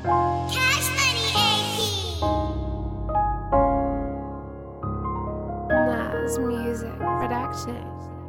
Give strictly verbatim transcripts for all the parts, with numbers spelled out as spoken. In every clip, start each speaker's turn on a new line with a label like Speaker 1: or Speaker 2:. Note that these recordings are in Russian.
Speaker 1: Cash Money A P.
Speaker 2: Nas Music Production.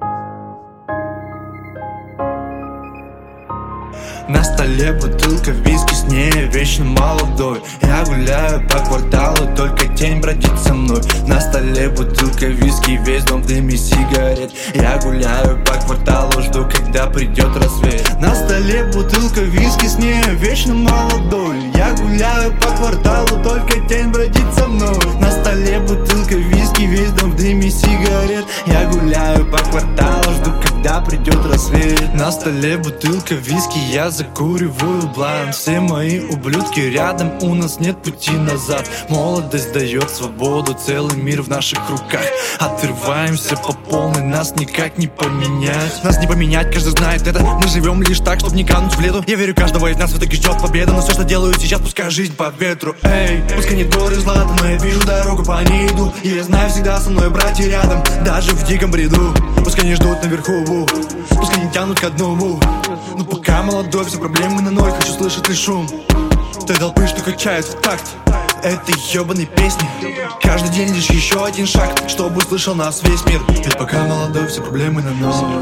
Speaker 3: На столе бутылка виски, с ней вечно молодой. Я гуляю по кварталу, только тень бродит со мной. На столе бутылка виски, весь дом в дыме сигарет. Я гуляю по кварталу, жду, когда придет рассвет. На столе бутылка виски, с ней вечно молодой. Я гуляю по кварталу, только тень бродит со мной. На столе бутылка виски, весь дом в дыме сигарет. Я гуляю по кварталу, жду, когда придет рассвет. На столе бутылка виски, я закуриваю блант. Все мои ублюдки рядом, у нас нет пути назад. Молодость дает свободу, целый мир в наших руках. Отрываемся по полной, нас никак не поменять. Нас не поменять, каждый знает это. Мы живем лишь так, чтобы не кануть в лету. Я верю, каждого из нас в итоге ждет победа. Но все, что делаю сейчас, пускай жизнь по ветру. Эй, пускай нет горы злата, но я вижу дорогу, по ней иду. И я знаю, всегда со мной братья рядом, даже в диком бреду. Пускай не ждут наверху, пускай не тянут ко дну. Но пока молодой, все проблемы на ноль, хочу слышать лишь шум той толпы, что качает в такт этой ебаной песни. Каждый день лишь еще один шаг, чтобы услышал нас весь мир. Ведь пока молодой, все проблемы на ноль.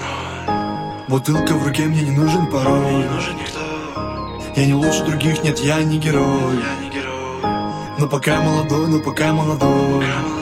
Speaker 3: Бутылка в руке, мне не нужен пароль. Я не лучше других, нет, я не герой. Но пока молодой, но пока молодой.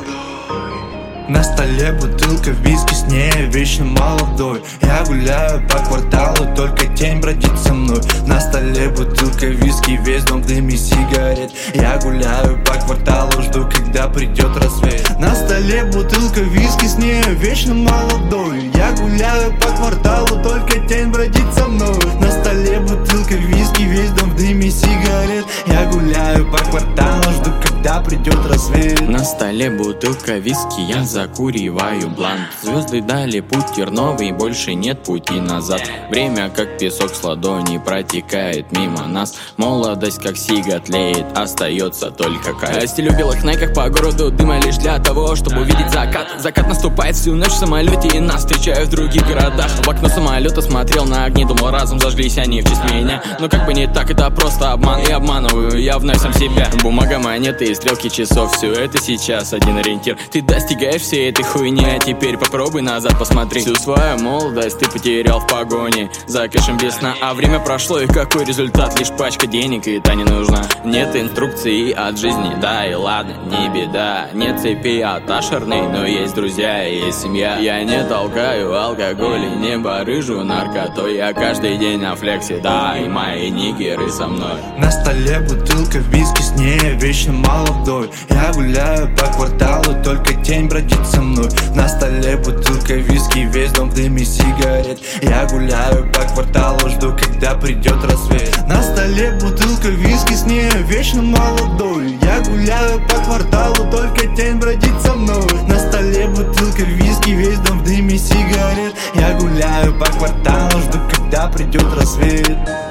Speaker 3: На столе бутылка виски, с ней вечно молодой. Я гуляю по кварталу, только тень бродит со мной. На столе бутылка виски, весь дом в дыме сигарет. Я гуляю по кварталу, жду, когда придет рассвет. На столе бутылка виски, с ней вечно молодой. Я гуляю по кварталу, только тень бродит со мной. На столе бутылка виски, весь дом в дыме сигарет. Я гуляю по кварталу, жду, когда придет рассвет.
Speaker 4: На столе бутылка виски, я закуриваю блант. Звезды дали путь терновый, больше нет пути назад. Время как песок с ладони протекает мимо нас. Молодость как сига тлеет, остается только кайф. Я стелю в белых найках по городу дыма лишь для того, чтобы увидеть закат. Закат наступает всю ночь в самолете, и нас встречают в других городах. В окно самолета смотрел на огни, думал, разом зажглись они в честь меня. Но как бы не так, это просто обман, и обманываю я вновь сам себя. Бумага, монеты и стрелки часов, все это сейчас один ориентир. Ты достигаешь всей этой хуйни, а теперь попробуй назад посмотри. Всю свою молодость ты потерял в погоне за кэшем без сна. А время прошло, и какой результат? Лишь пачка денег, и та не нужна. Нет инструкции от жизни, да и ладно, не беда. Нет цепи от ашерной, но есть друзья и есть семья. Я не толкаю алкоголь и не барыжу наркотой. Я каждый день на флексе, да, и мои нигеры со мной.
Speaker 3: На столе бутылка виски, с ней вечно молодой. Я гуляю по кварталу, только тень бродит со мной. На столе бутылка виски, весь дом в дыме сигарет. Я гуляю по кварталу, жду, когда придет рассвет. На столе бутылка виски, с ней вечно молодой. Я гуляю по кварталу, только тень бродит со мной. На столе бутылка виски, весь дом в дыме сигарет. Я гуляю по кварталу, жду, когда придет рассвет.